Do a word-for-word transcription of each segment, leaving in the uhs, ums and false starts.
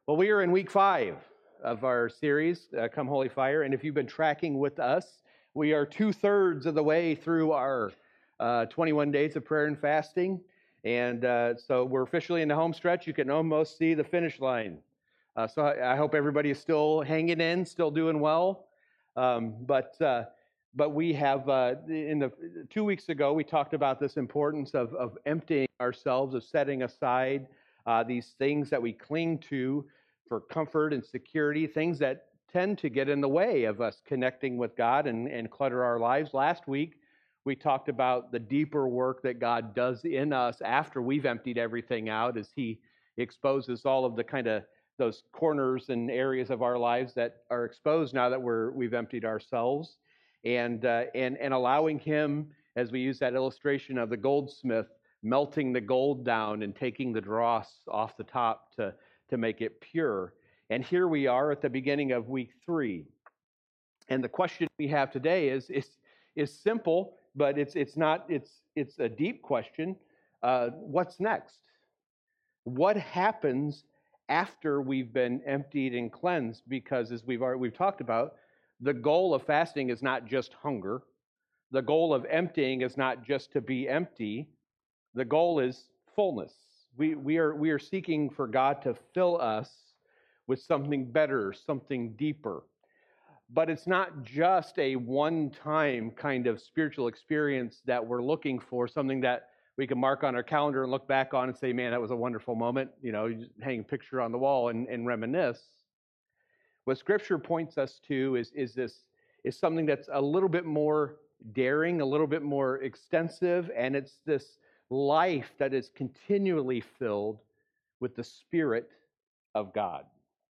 Well, we are in week five of our series, uh, Come Holy Fire, and if you've been tracking with us, we are two-thirds of the way through our uh, twenty-one days of prayer and fasting, and uh, so we're officially in the home stretch. You can almost see the finish line. Uh, so I, I hope everybody is still hanging in, still doing well, um, but uh, but we have, uh, in the two weeks ago, we talked about this importance of, of emptying ourselves, of setting aside uh, these things that we cling to for comfort and security, things that tend to get in the way of us connecting with God and, and clutter our lives. Last week, we talked about the deeper work that God does in us after we've emptied everything out, as He exposes all of the kind of those corners and areas of our lives that are exposed now that we're we've emptied ourselves, and uh, and and allowing Him, as we use that illustration of the goldsmith melting the gold down and taking the dross off the top to to make it pure. And here we are at the beginning of week three. And the question we have today is is, is simple, but it's it's not it's it's a deep question. Uh, what's next? What happens after we've been emptied and cleansed? Because as we've already, we've talked about, the goal of fasting is not just hunger. The goal of emptying is not just to be empty. The goal is fullness. We, we, are, we are seeking for God to fill us with something better, something deeper. But it's not just a one-time kind of spiritual experience that we're looking for, something that we can mark on our calendar and look back on and say, man, that was a wonderful moment. You know, you just hang a picture on the wall and, and reminisce. What Scripture points us to is, is this is something that's a little bit more daring, a little bit more extensive, and it's this life that is continually filled with the Spirit of God.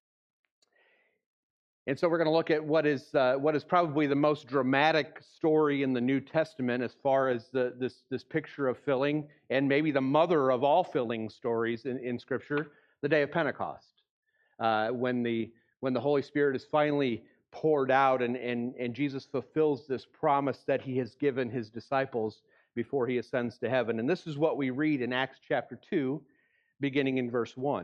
And so we're going to look at what is uh, what is probably the most dramatic story in the New Testament as far as the, this, this picture of filling, and maybe the mother of all filling stories in, in Scripture, the day of Pentecost, uh, when the when the Holy Spirit is finally poured out and, and, and Jesus fulfills this promise that He has given His disciples before He ascends to heaven. And this is what we read in Acts chapter two, beginning in verse one.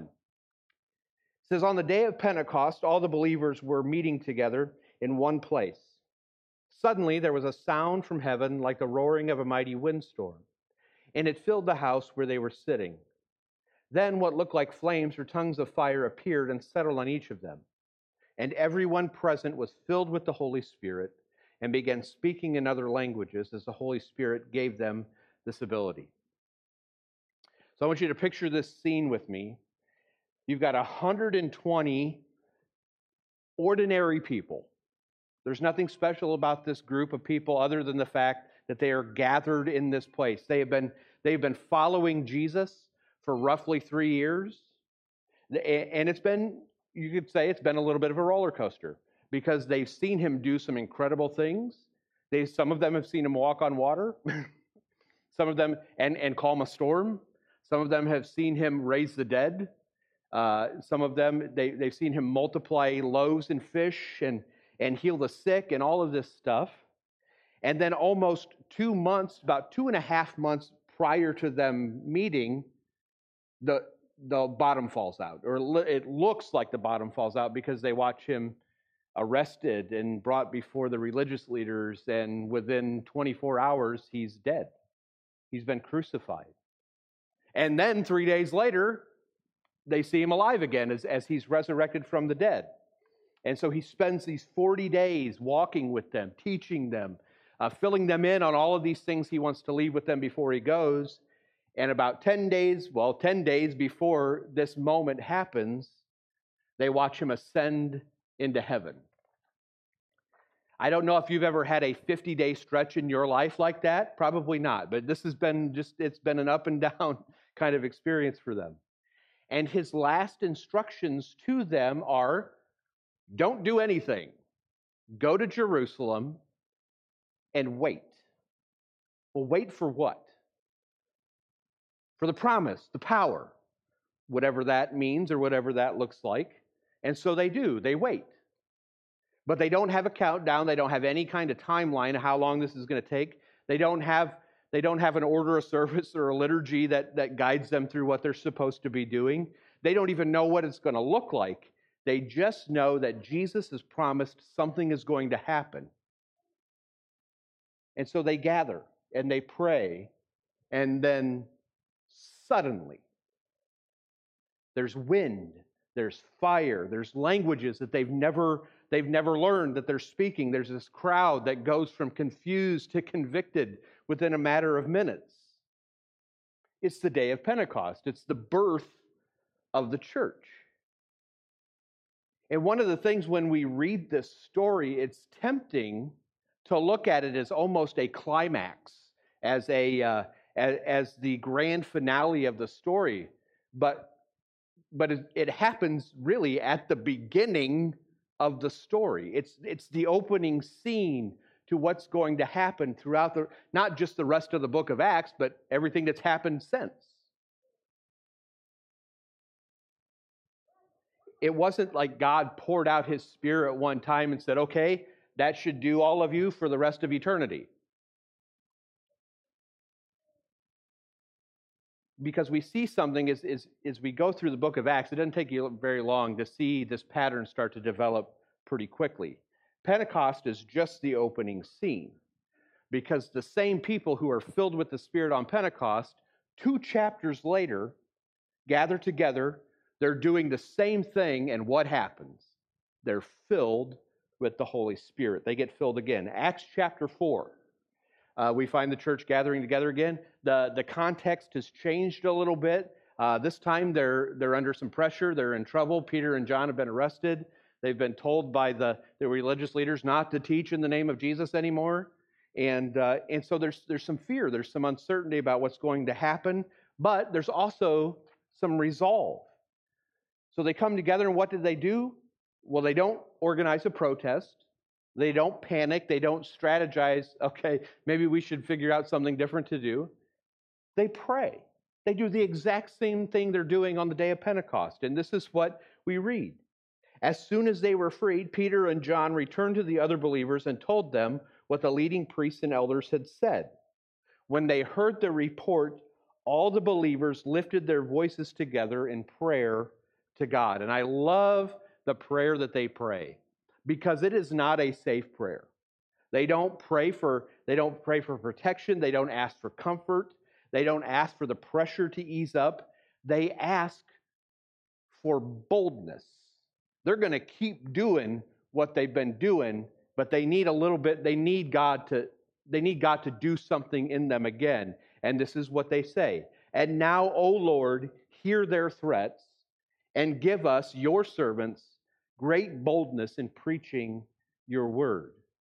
It says, on the day of Pentecost, all the believers were meeting together in one place. Suddenly there was a sound from heaven like the roaring of a mighty windstorm, and it filled the house where they were sitting. Then what looked like flames or tongues of fire appeared and settled on each of them. And everyone present was filled with the Holy Spirit and began speaking in other languages as the Holy Spirit gave them this ability. So I want you to picture this scene with me. You've got one hundred twenty ordinary people. There's nothing special about this group of people other than the fact that they are gathered in this place. They have been, they've been following Jesus for roughly three years. And it's been, you could say it's been a little bit of a roller coaster because they've seen Him do some incredible things. They, some of them have seen Him walk on water. Some of them, and, and calm a storm. Some of them have seen Him raise the dead. Uh, some of them, they, they've seen Him multiply loaves and fish and, and heal the sick and all of this stuff. And then almost two months, about two and a half months prior to them meeting, the, the bottom falls out. Or it looks like the bottom falls out because they watch Him arrested and brought before the religious leaders, and within twenty-four hours, He's dead. He's been crucified. And then three days later, they see Him alive again as, as He's resurrected from the dead. And so He spends these forty days walking with them, teaching them, uh, filling them in on all of these things He wants to leave with them before He goes. And about ten days, well, ten days before this moment happens, they watch Him ascend into heaven. I don't know if you've ever had a fifty-day stretch in your life like that. Probably not. But this has been just, it's been an up and down kind of experience for them. And His last instructions to them are, don't do anything. Go to Jerusalem and wait. Well, wait for what? For the promise, the power, whatever that means or whatever that looks like. And so they do. They wait. But they don't have a countdown. They don't have any kind of timeline of how long this is going to take. They don't have They don't have an order of service or a liturgy that, that guides them through what they're supposed to be doing. They don't even know what it's going to look like. They just know that Jesus has promised something is going to happen. And so they gather and they pray, and then suddenly there's wind, there's fire, there's languages that they've never they've never learned that they're speaking. There's this crowd that goes from confused to convicted within a matter of minutes. It's the day of Pentecost. It's the birth of the church. And one of the things when we read this story, it's tempting to look at it as almost a climax, as a uh, as, as the grand finale of the story. But but it, it happens really at the beginning of the story. It's it's the opening scene to what's going to happen throughout the, not just the rest of the book of Acts, but everything that's happened since. It wasn't like God poured out his Spirit one time and said, okay, that should do all of you for the rest of eternity. Because we see something as, as, as we go through the book of Acts, it doesn't take you very long to see this pattern start to develop pretty quickly. Pentecost is just the opening scene, because the same people who are filled with the Spirit on Pentecost, two chapters later, gather together. They're doing the same thing, and what happens? They're filled with the Holy Spirit. They get filled again. Acts chapter four, uh, we find the church gathering together again. The, the context has changed a little bit. Uh, this time they're, they're under some pressure. They're in trouble. Peter and John have been arrested. They've been told by the, the religious leaders not to teach in the name of Jesus anymore. And, uh, and so there's, there's some fear. There's some uncertainty about what's going to happen. But there's also some resolve. So they come together, and what do they do? Well, they don't organize a protest. They don't panic. They don't strategize, okay, maybe we should figure out something different to do. They pray. They do the exact same thing they're doing on the day of Pentecost. And this is what we read. As soon as they were freed, Peter and John returned to the other believers and told them what the leading priests and elders had said. When they heard the report, all the believers lifted their voices together in prayer to God. And I love the prayer that they pray, because it is not a safe prayer. They don't pray for they don't pray for protection. They don't ask for comfort. They don't ask for the pressure to ease up. They ask for boldness. They're going to keep doing what they've been doing, but they need a little bit, they need God to they need God to do something in them again. And this is what they say. And now, O Lord, hear their threats and give us, your servants, great boldness in preaching your word.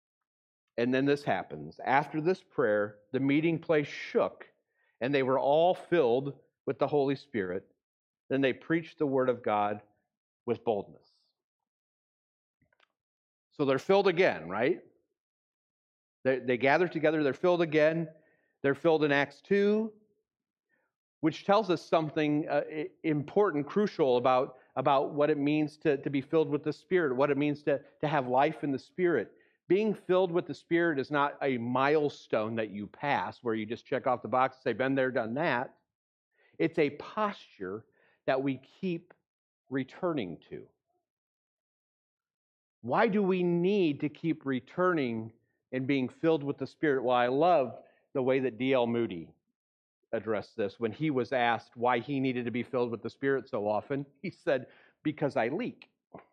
And then this happens. After this prayer, the meeting place shook, and they were all filled with the Holy Spirit. Then they preached the word of God with boldness. So they're filled again, right? They, they gather together, they're filled again. They're filled in Acts two, which tells us something uh, important, crucial about, about what it means to, to be filled with the Spirit, what it means to, to have life in the Spirit. Being filled with the Spirit is not a milestone that you pass where you just check off the box and say, been there, done that. It's a posture that we keep returning to. Why do we need to keep returning and being filled with the Spirit? Well, I love the way that D L Moody addressed this when he was asked why he needed to be filled with the Spirit so often. He said, because I leak.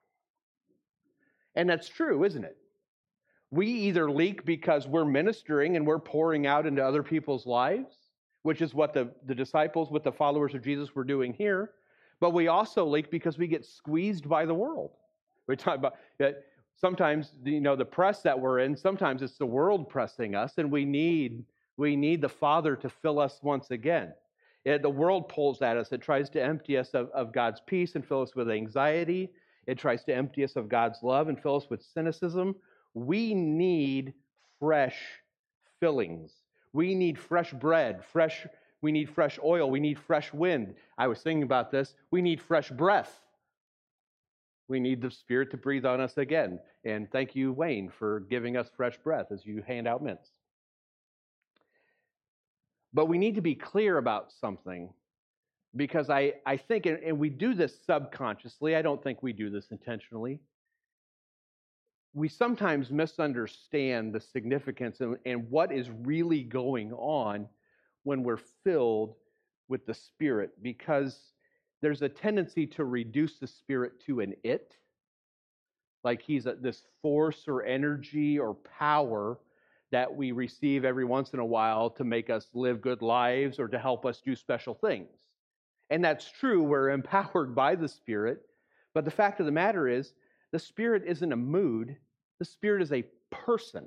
And that's true, isn't it? We either leak because we're ministering and we're pouring out into other people's lives, which is what the, the disciples with the followers of Jesus were doing here, but we also leak because we get squeezed by the world. We talk about that sometimes, you know, the press that we're in, sometimes it's the world pressing us, and we need We need the Father to fill us once again. It, the world pulls at us. It tries to empty us of, of God's peace and fill us with anxiety. It tries to empty us of God's love and fill us with cynicism. We need fresh fillings. We need fresh bread, fresh. We need fresh oil. We need fresh wind. I was thinking about this. We need fresh breath. We need the Spirit to breathe on us again. And thank you, Wayne, for giving us fresh breath as you hand out mints. But we need to be clear about something, because I, I think, and, and we do this subconsciously, I don't think we do this intentionally. We sometimes misunderstand the significance and, and what is really going on when we're filled with the Spirit, because there's a tendency to reduce the Spirit to an it, like he's a, this force or energy or power that we receive every once in a while to make us live good lives or to help us do special things. And that's true, we're empowered by the Spirit, but the fact of the matter is, the Spirit isn't a mood, the Spirit is a person.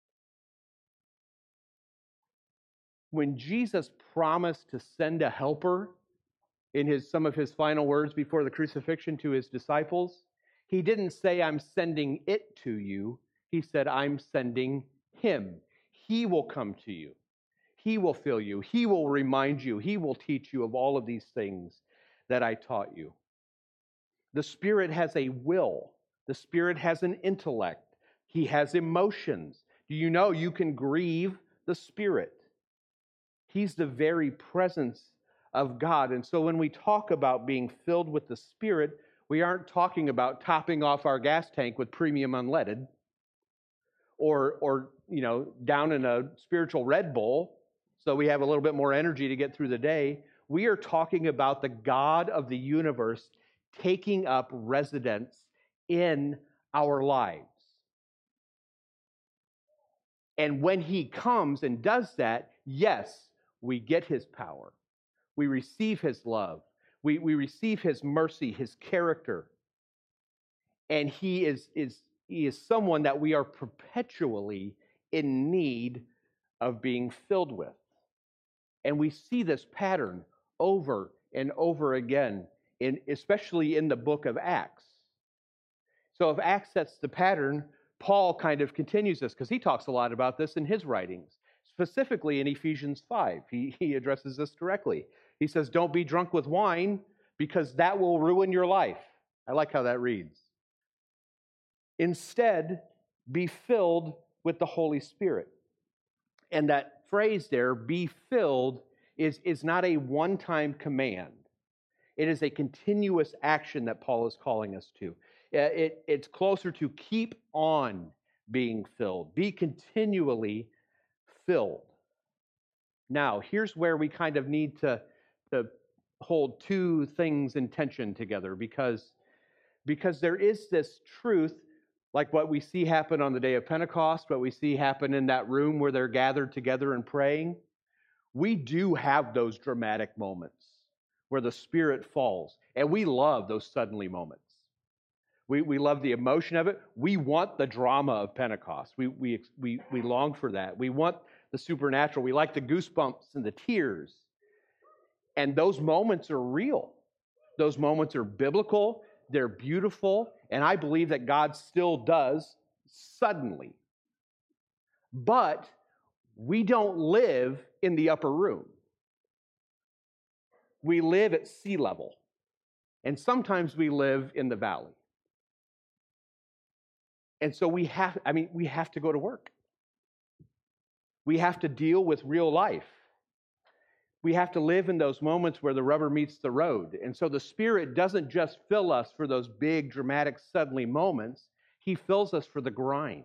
When Jesus promised to send a helper in his, some of his final words before the crucifixion to his disciples, he didn't say, I'm sending it to you. He said, I'm sending him. He will come to you. He will fill you. He will remind you. He will teach you of all of these things that I taught you. The Spirit has a will. The Spirit has an intellect. He has emotions. Do you know you can grieve the Spirit? He's the very presence of God. And so when we talk about being filled with the Spirit, we aren't talking about topping off our gas tank with premium unleaded or, or you know, down in a spiritual Red Bull so we have a little bit more energy to get through the day. We are talking about the God of the universe taking up residence in our lives. And when he comes and does that, yes, we get his power. We receive his love. We, we receive his mercy, his character. And he is, is, he is someone that we are perpetually in need of being filled with. And we see this pattern over and over again, in, especially in the book of Acts. So if Acts sets the pattern, Paul kind of continues this, because he talks a lot about this in his writings. Specifically in Ephesians five, he, he addresses this directly. He says, don't be drunk with wine, because that will ruin your life. I like how that reads. Instead, be filled with the Holy Spirit. And that phrase there, be filled, is, is not a one-time command. It is a continuous action that Paul is calling us to. It, it's closer to keep on being filled. Be continually filled. Now, here's where we kind of need to, to hold two things in tension together, because, because there is this truth, like what we see happen on the day of Pentecost, what we see happen in that room where they're gathered together and praying. We do have those dramatic moments where the Spirit falls, and we love those suddenly moments. We, we love the emotion of it. We want the drama of Pentecost. We, we, we, we long for that. We want the supernatural. We like the goosebumps and the tears. And those moments are real. Those moments are biblical. They're beautiful. And I believe that God still does suddenly. But we don't live in the upper room. We live at sea level. And sometimes we live in the valley. And so we have, I mean, we have to go to work. We have to deal with real life. We have to live in those moments where the rubber meets the road. And so the Spirit doesn't just fill us for those big, dramatic, suddenly moments. He fills us for the grind.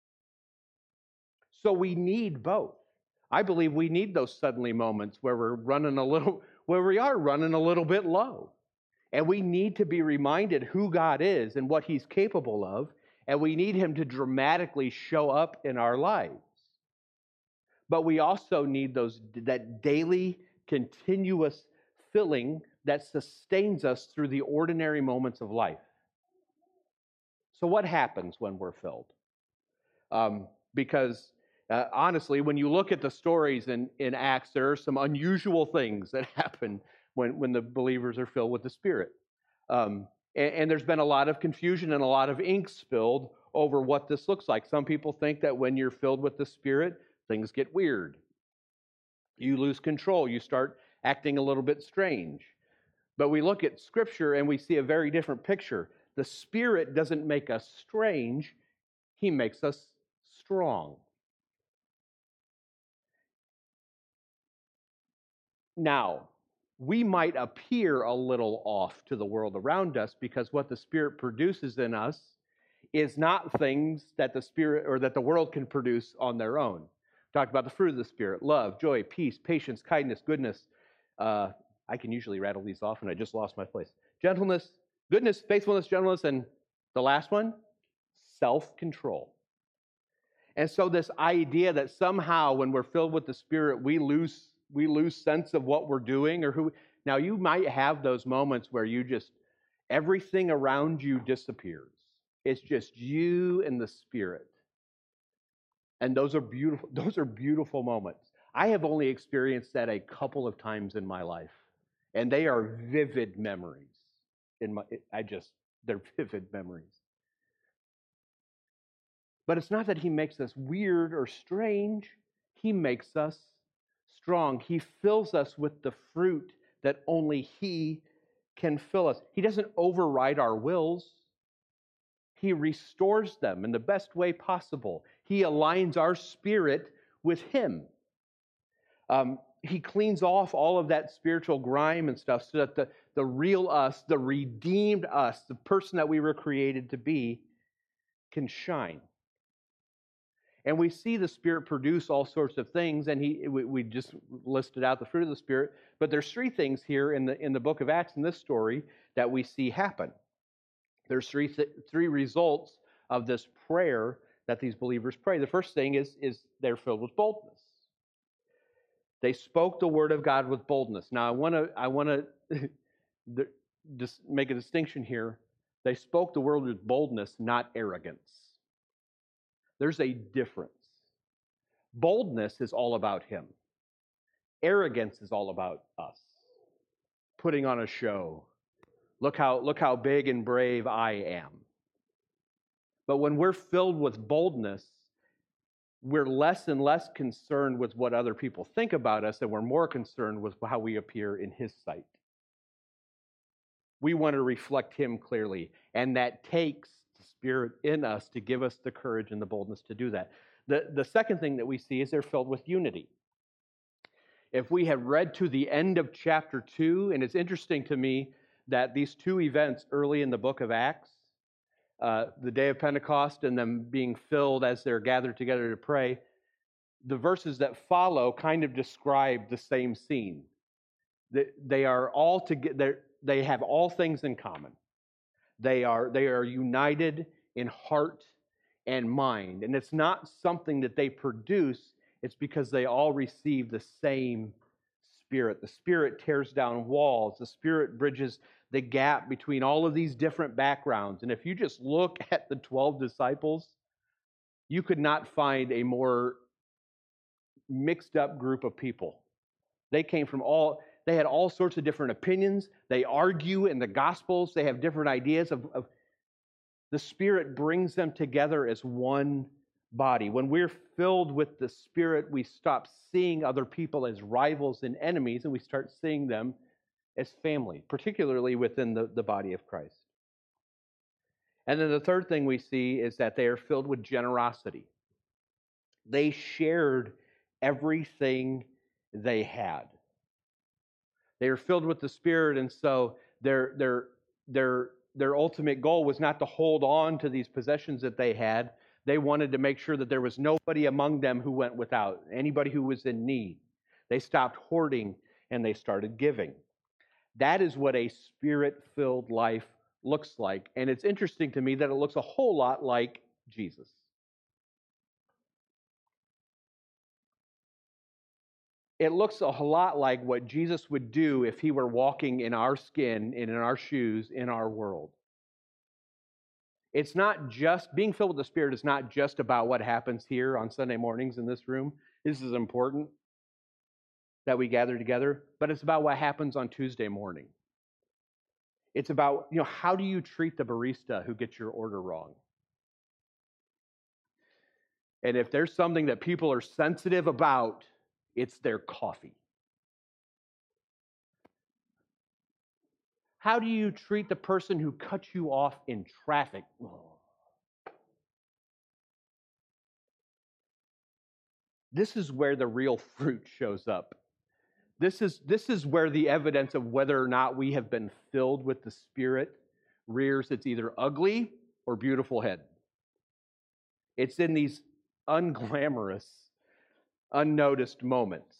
So we need both. I believe we need those suddenly moments where we're running a little, where we are running a little bit low. And we need to be reminded who God is and what he's capable of. And we need him to dramatically show up in our lives. But we also need those that daily, continuous filling that sustains us through the ordinary moments of life. So what happens when we're filled? Um, because uh, honestly, when you look at the stories in, in Acts, there are some unusual things that happen when, when the believers are filled with the Spirit. Um, and, and there's been a lot of confusion and a lot of ink spilled over what this looks like. Some people think that when you're filled with the Spirit, things get weird. You lose control. You start acting a little bit strange. But we look at Scripture and we see a very different picture. The Spirit doesn't make us strange. He makes us strong. Now, we might appear a little off to the world around us because what the Spirit produces in us is not things that the Spirit or that the world can produce on their own. Talked about the fruit of the Spirit: love, joy, peace, patience, kindness, goodness. Uh, I can usually rattle these off, and I just lost my place. Gentleness, goodness, faithfulness, gentleness, and the last one, self-control. And so this idea that somehow when we're filled with the Spirit, we lose we lose sense of what we're doing or who. Now, you might have those moments where you just, everything around you disappears. It's just you and the Spirit. And those are beautiful, those are beautiful moments. I have only experienced that a couple of times in my life. And they are vivid memories. In my I just, they're vivid memories. But it's not that he makes us weird or strange. He makes us strong. He fills us with the fruit that only he can fill us. He doesn't override our wills. He restores them in the best way possible. He aligns our spirit with him. Um, he cleans off all of that spiritual grime and stuff so that the, the real us, the redeemed us, the person that we were created to be, can shine. And we see the Spirit produce all sorts of things, and he we, we just listed out the fruit of the Spirit. But there's three things here in the in the book of Acts in this story that we see happen. There's three th- three results of this prayer that these believers pray. The first thing is is they're filled with boldness. They spoke the word of God with boldness. Now I want to I want to just make a distinction here. They spoke the word with boldness, not arrogance. There's a difference. Boldness is all about him. Arrogance is all about us. Putting on a show. Look how, look how big and brave I am. But when we're filled with boldness, we're less and less concerned with what other people think about us, and we're more concerned with how we appear in his sight. We want to reflect him clearly, and that takes the Spirit in us to give us the courage and the boldness to do that. The, the second thing that we see is they're filled with unity. If we have read to the end of chapter two, and it's interesting to me that these two events early in the book of Acts, uh, the day of Pentecost and them being filled as they're gathered together to pray, the verses that follow kind of describe the same scene. They, they are all together. They have all things in common. They are they are united in heart and mind. And it's not something that they produce, it's because they all receive the same Spirit. The Spirit tears down walls. The Spirit bridges the gap between all of these different backgrounds. And if you just look at the twelve disciples, you could not find a more mixed up group of people. They came from all, they had all sorts of different opinions. They argue in the Gospels. They have different ideas of, of the Spirit brings them together as one body. When we're filled with the Spirit, we stop seeing other people as rivals and enemies, and we start seeing them as family, particularly within the, the body of Christ. And then the third thing we see is that they are filled with generosity. They shared everything they had. They are filled with the Spirit, and so their their their their ultimate goal was not to hold on to these possessions that they had. They wanted to make sure that there was nobody among them who went without, anybody who was in need. They stopped hoarding and they started giving. That is what a Spirit-filled life looks like. And it's interesting to me that it looks a whole lot like Jesus. It looks a lot like what Jesus would do if he were walking in our skin and in our shoes in our world. It's not just, being filled with the Spirit is not just about what happens here on Sunday mornings in this room. This is important that we gather together, but it's about what happens on Tuesday morning. It's about, you know, how do you treat the barista who gets your order wrong? And if there's something that people are sensitive about, it's their coffee. How do you treat the person who cuts you off in traffic? Oh. This is where the real fruit shows up. This is, this is where the evidence of whether or not we have been filled with the Spirit rears its either ugly or beautiful head. It's in these unglamorous, unnoticed moments.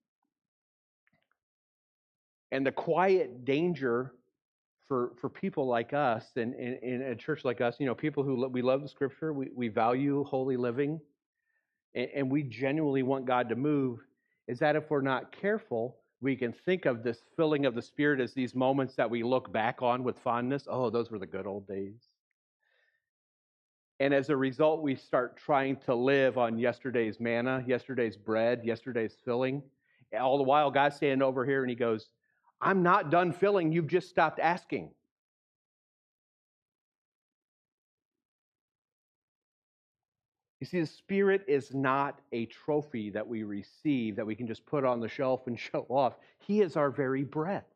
And the quiet danger for, for people like us and in, in a church like us, you know, people who lo- we love the Scripture, we, we value holy living, and, and we genuinely want God to move, is that if we're not careful, we can think of this filling of the Spirit as these moments that we look back on with fondness. Oh, those were the good old days. And as a result, we start trying to live on yesterday's manna, yesterday's bread, yesterday's filling. All the while, God's standing over here and he goes, I'm not done filling. You've just stopped asking. You see, the Spirit is not a trophy that we receive that we can just put on the shelf and show off. He is our very breath.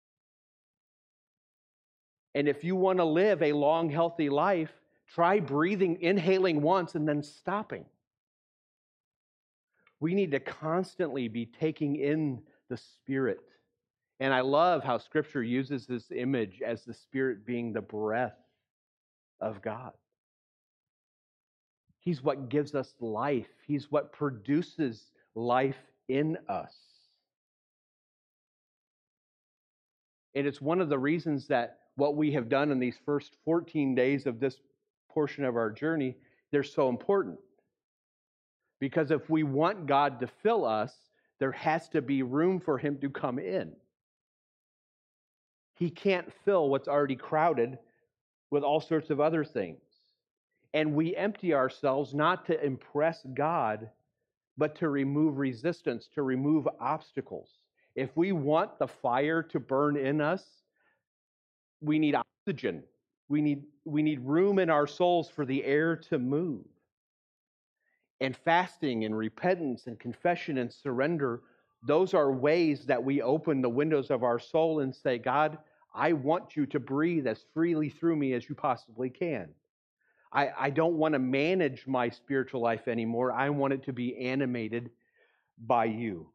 And if you want to live a long, healthy life, try breathing, inhaling once and then stopping. We need to constantly be taking in the Spirit. And I love how Scripture uses this image as the Spirit being the breath of God. He's what gives us life. He's what produces life in us. And it's one of the reasons that what we have done in these first fourteen days of this portion of our journey, they're so important. Because if we want God to fill us, there has to be room for him to come in. He can't fill what's already crowded with all sorts of other things. And we empty ourselves not to impress God, but to remove resistance, to remove obstacles. If we want the fire to burn in us, we need oxygen. We need, we need room in our souls for the air to move. And fasting and repentance and confession and surrender, those are ways that we open the windows of our soul and say, God, I want you to breathe as freely through me as you possibly can. I, I don't want to manage my spiritual life anymore. I want it to be animated by you.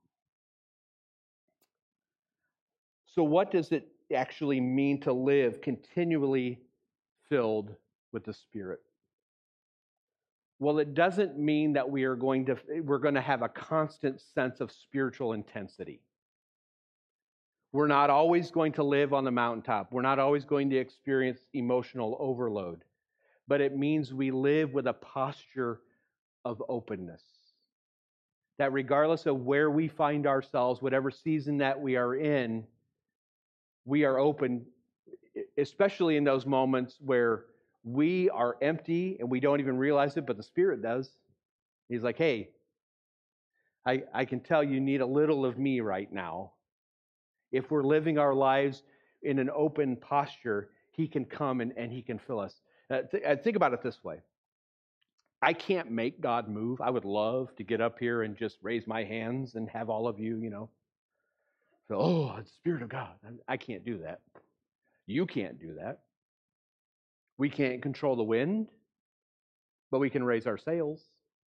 So what does it actually mean to live continually filled with the Spirit? Well, it doesn't mean that we are going to we're going to have a constant sense of spiritual intensity. We're not always going to live on the mountaintop. We're not always going to experience emotional overload. But it means we live with a posture of openness. That regardless of where we find ourselves, whatever season that we are in, we are open, especially in those moments where we are empty and we don't even realize it, but the Spirit does. He's like, hey, I, I can tell you need a little of me right now. If we're living our lives in an open posture, he can come and, and he can fill us. Uh, th- think about it this way. I can't make God move. I would love to get up here and just raise my hands and have all of you, you know, feel, oh, it's the Spirit of God. I can't do that. You can't do that. We can't control the wind, but we can raise our sails.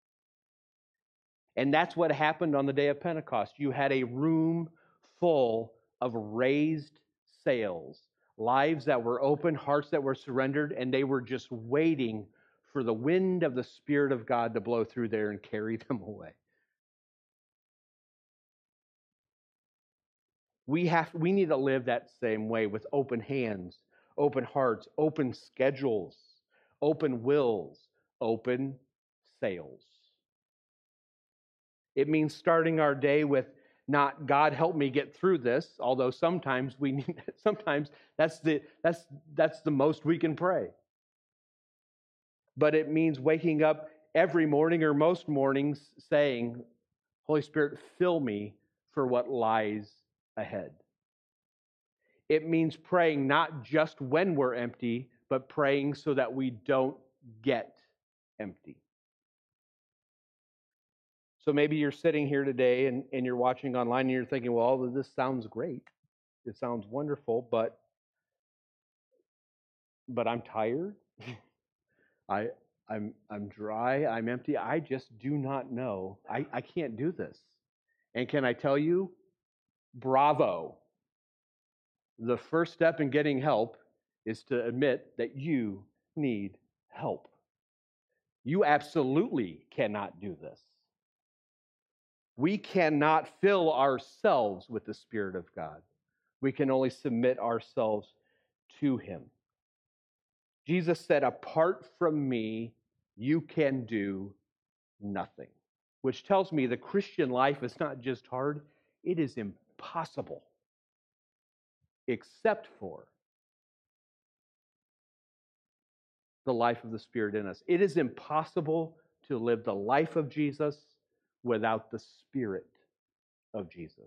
And that's what happened on the day of Pentecost. You had a room full of raised sails, lives that were open, hearts that were surrendered, and they were just waiting for the wind of the Spirit of God to blow through there and carry them away. We have we need to live that same way with open hands, open hearts, open schedules, open wills, open sails. It means starting our day with not God help me get through this, although sometimes we need sometimes that's the that's that's the most we can pray. But it means waking up every morning or most mornings saying, Holy Spirit, fill me for what lies ahead. It means praying not just when we're empty, but praying so that we don't get empty. So maybe you're sitting here today and, and you're watching online and you're thinking, well, this sounds great. It sounds wonderful, but but I'm tired. I I'm I'm dry, I'm empty. I just do not know. I, I can't do this. And can I tell you, Bravo. The first step in getting help is to admit that you need help. You absolutely cannot do this. We cannot fill ourselves with the Spirit of God. We can only submit ourselves to Him. Jesus said, apart from me, you can do nothing. Which tells me the Christian life is not just hard, it is impossible, except for the life of the Spirit in us. It is impossible to live the life of Jesus without the Spirit of Jesus.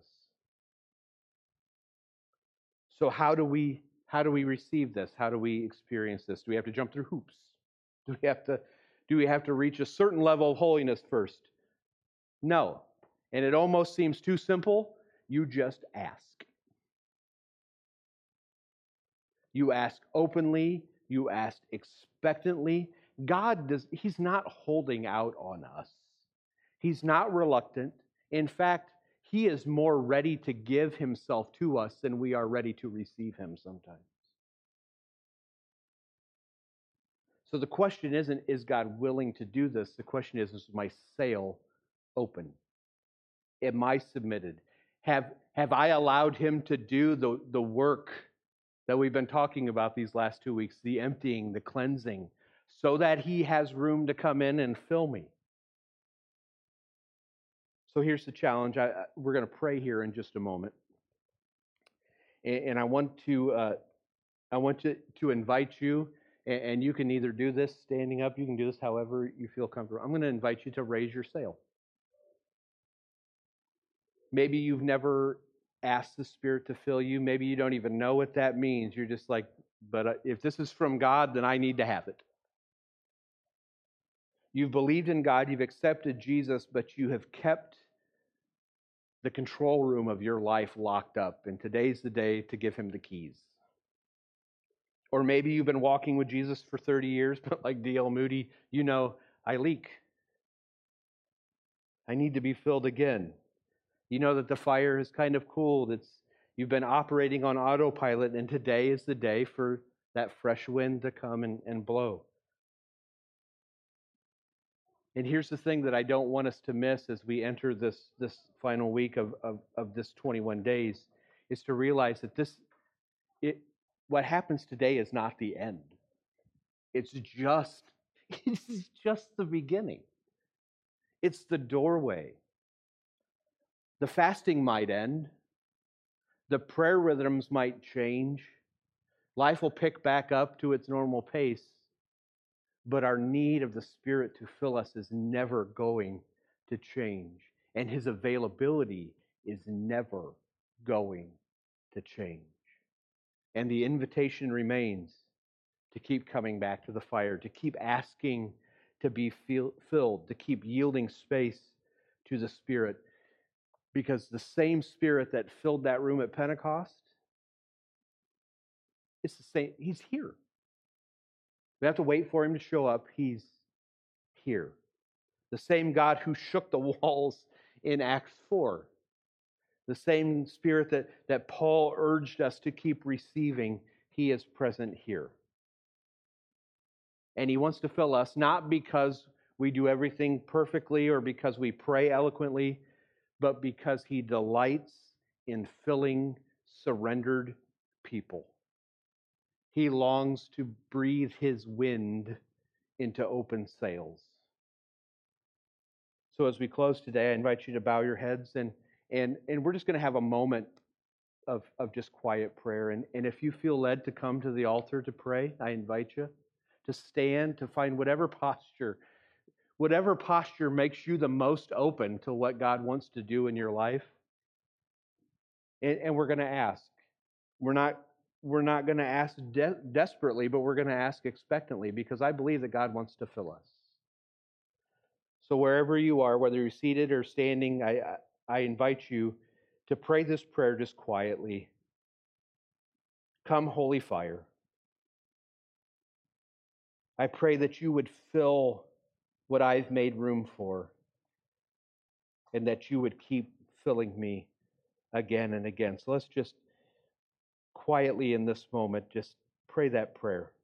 So how do we how do we receive this? How do we experience this? Do we have to jump through hoops? Do we have to do we have to reach a certain level of holiness first? No. And it almost seems too simple. You just ask. You ask openly, you ask expectantly. God does He's not holding out on us. He's not reluctant. In fact, He is more ready to give Himself to us than we are ready to receive Him sometimes. So the question isn't, is God willing to do this? The question is, is my sail open? Am I submitted? Have, have I allowed Him to do the, the work that we've been talking about these last two weeks, the emptying, the cleansing, so that He has room to come in and fill me? So here's the challenge. I, we're going to pray here in just a moment. And, and I want to uh, I want to, to invite you, and, and you can either do this standing up, you can do this however you feel comfortable. I'm going to invite you to raise your sail. Maybe you've never asked the Spirit to fill you. Maybe you don't even know what that means. You're just like, but if this is from God, then I need to have it. You've believed in God, you've accepted Jesus, but you have kept the control room of your life locked up, and today's the day to give Him the keys. Or maybe you've been walking with Jesus for thirty years, but like D L Moody, you know, I leak. I need to be filled again. You know that the fire is kind of cooled. It's, you've been operating on autopilot, and today is the day for that fresh wind to come and, and blow. And here's the thing that I don't want us to miss as we enter this, this final week of, of, of this twenty-one days, is to realize that this, it, what happens today is not the end. It's just, it's just the beginning. It's the doorway. The fasting might end. The prayer rhythms might change. Life will pick back up to its normal pace. But our need of the Spirit to fill us is never going to change. And His availability is never going to change. And the invitation remains to keep coming back to the fire, to keep asking to be feel, filled, to keep yielding space to the Spirit. Because the same Spirit that filled that room at Pentecost, it's the same. He's here. We have to wait for Him to show up. He's here. The same God who shook the walls in Acts four. The same Spirit that, that Paul urged us to keep receiving, He is present here. And He wants to fill us, not because we do everything perfectly or because we pray eloquently, but because He delights in filling surrendered people. He longs to breathe His wind into open sails. So as we close today, I invite you to bow your heads, and and and we're just going to have a moment of, of just quiet prayer. And, and if you feel led to come to the altar to pray, I invite you to stand, to find whatever posture, whatever posture makes you the most open to what God wants to do in your life. And, and we're going to ask. We're not we're not going to ask de- desperately, but we're going to ask expectantly, because I believe that God wants to fill us. So wherever you are, whether you're seated or standing, I, I invite you to pray this prayer just quietly. Come, Holy Fire. I pray that you would fill what I've made room for, and that you would keep filling me again and again. So let's just quietly in this moment just pray that prayer.